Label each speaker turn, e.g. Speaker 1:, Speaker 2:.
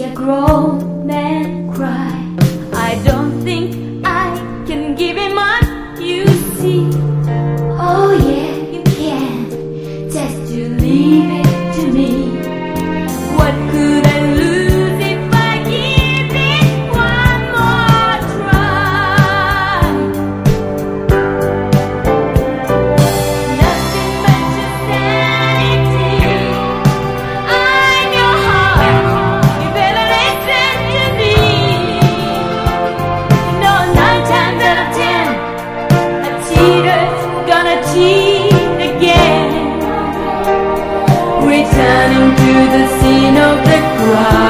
Speaker 1: see a grown man cry. I don't think I can give him up, you see. Oh yeah, you can, just to leave it to me. What could I lose if I give it one more try? Nothing but your sanity. I'm your heart, you better listen to me. You know 9 times out of 10, a cheater's gonna cheat again. Returning to the scene of the crime.